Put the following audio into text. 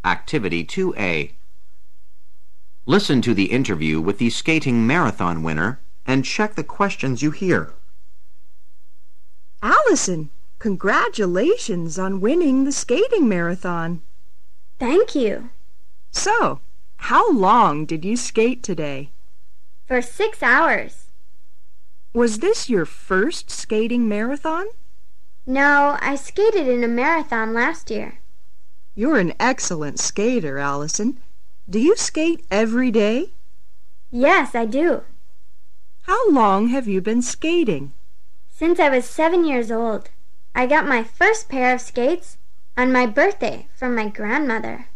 Activity 2A. Listen to the interview with the skating marathon winner and check the questions you hear. Allison, congratulations on winning the skating marathon. Thank you. So, how long did you skate today? For 6 hours. Was this your first skating marathon? No, I skated in a marathon last year. You're an excellent skater, Allison. Do you skate every day? Yes, I do. How long have you been skating? Since I was 7 years old. I got my first pair of skates on my birthday from my grandmother.